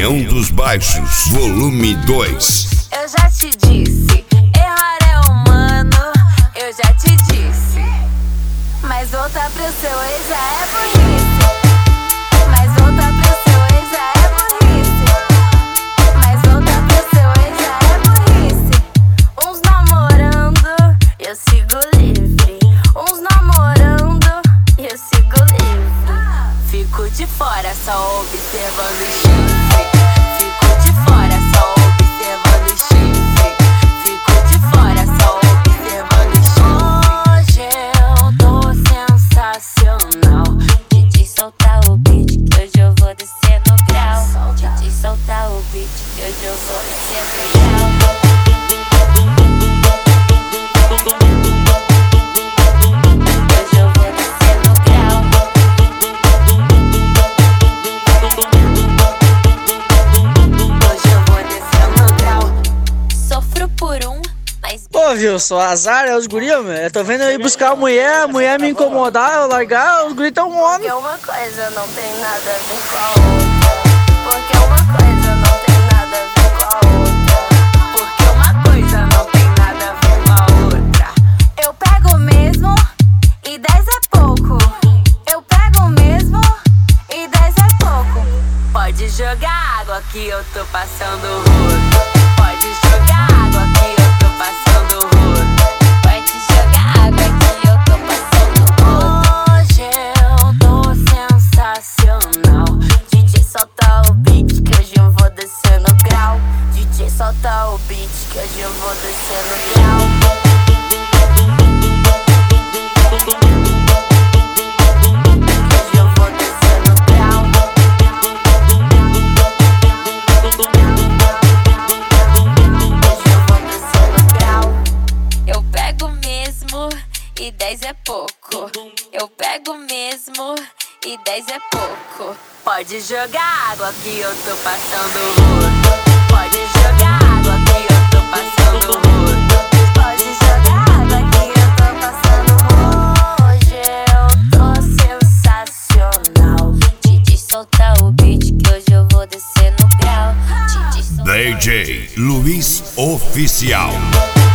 União dos Baixos, volume 2. Eu já te disse, errar é humano, eu já te disse. Mas voltar pro seu ex já é burrice. Mas voltar pro seu ex já é burrice. Mas voltar pro seu ex já é burrice. Uns namorando, eu sigo livre. Uns namorando, eu sigo livre. Fico de fora só observando o chifre. Fico de fora só observando o chifre. Fico de fora só observando o chifre. Hoje eu tô sensacional. DJ soltar o beat que hoje eu vou descer no grau. DJ soltar o beat que hoje eu vou descer no grau. Pô, viu, só azar é os guri, meu. Eu tô vendo eu ir buscar a mulher me incomodar, eu largar, os guri tão homem. Porque uma coisa não tem nada a ver com a outra. Porque uma coisa não tem nada a ver com a outra. Porque uma coisa não tem nada a ver com a outra. Eu pego mesmo e 10 é pouco. Eu pego mesmo e 10 é pouco. Pode jogar água que eu tô passando rodo. Pode jogar água que eu tô passando rodo. Pode jogar água que eu tô passando rodo. Hoje eu tô sensacional. DJ solta o beat que hoje eu vou descer no grau. DJ solta o beat que hoje eu vou descer no grau. E 10 é pouco. Eu pego mesmo e 10 é pouco. Pode jogar água que eu tô passando rodo. Pode jogar água que eu tô passando rodo. Pode jogar água que eu tô passando rodo. Hoje eu tô sensacional. DJ solta o beat que hoje eu vou descer no grau. DJ Luiz Oficial.